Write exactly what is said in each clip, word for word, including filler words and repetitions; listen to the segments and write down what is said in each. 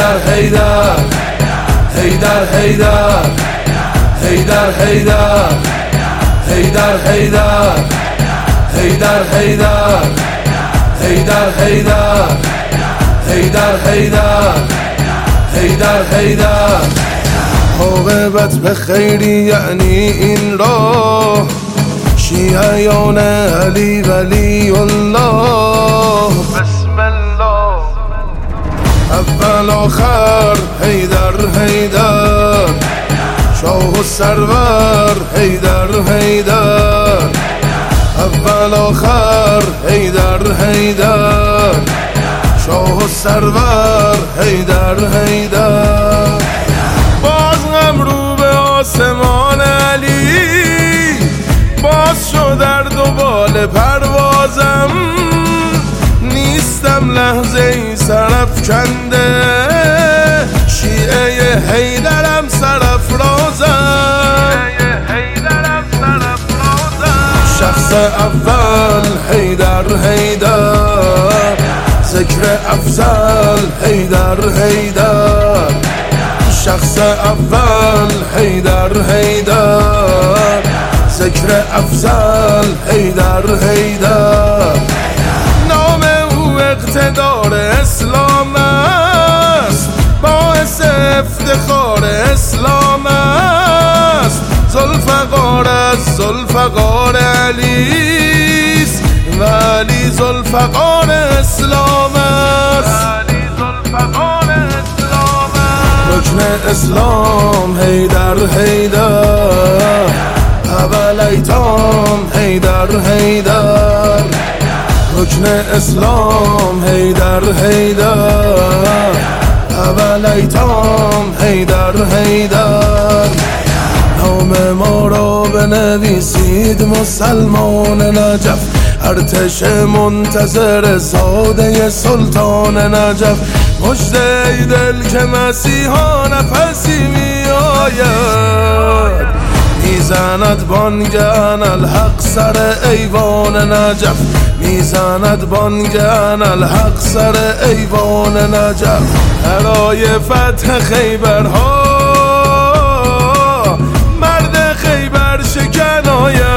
حیدر حیدر حیدر حیدر حیدر حیدر حیدر حیدر حیدر حیدر حیدر حیدر حیدر حیدر حیدر حیدر عاقبت به خیری یعنی این راه شیعیان علی ولی الله بسم الله اول آخر حیدر حیدر شاه و سرور حیدر حیدر اول آخر حیدر حیدر شاه و سرور حیدر حیدر باز غم رو به آسمان علی باز شد در دوبال پروازم نیستم لحظه ای سرافکنده شیعه حیدرم سرافرازم شخص اول حیدر حیدر ذکر افضل حیدر حیدر شخص اول حیدر حیدر ذکر افضل حیدر حیدر نام او اقتدار اسلام است باعث افتخار اسلام است ذوالفقار از ذوالفقار علیست و علی ذوالفقار اسلام است رکن اسلام حیدر حیدر اول ایتام حیدر حیدر رکن اسلام حیدر حیدر اول ایتام حیدر حیدر نام ما را بنویسید مسلمان نجف ارتش منتظر ساده سلطان نجف مژده ای دل که مسیحا نفسی می آید میزند بانگن الحق سر ایوان نجف میزند بانگن الحق سر ایوان نجف برای فتح خیبرها مرد خیبر شکن آید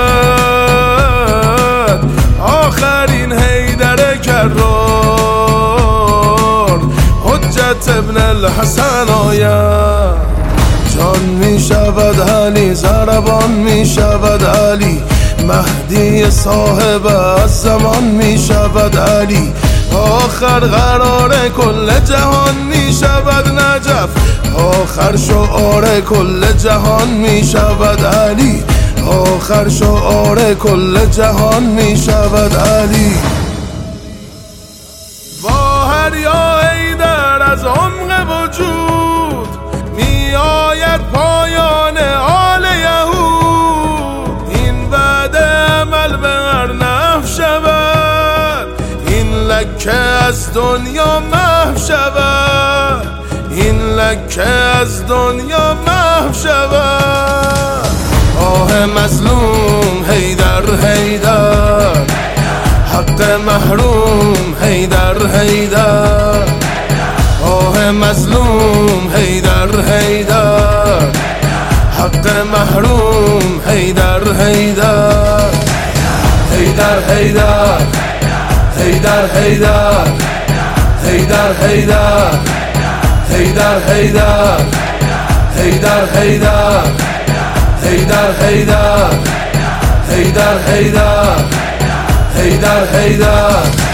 آخرین حیدر کرار حجت ابن الحسن آید جان می شود علی ضربان می شود علی مهدی صاحب از زمان می شود علی آخر قرار کل جهان می شود نجف آخر شعار کل جهان می شود علی آخر شعار کل جهان می شود علی با هر یا حیدر از عمق وجود می آید پایان آل یهود این وعده عمل به هر نحو شود این لکه از دنیا محو شود این لکه از دنیا محو شود آه مظلوم حیدر حیدر حق محروم حیدر حیدر آه مظلوم حیدر حیدر حق محروم حیدر حیدر حیدر حیدر حیدر حیدر حیدر حیدر حیدر حیدر حیدر حیدر حیدر حیدر حیدر حیدر حیدر حیدر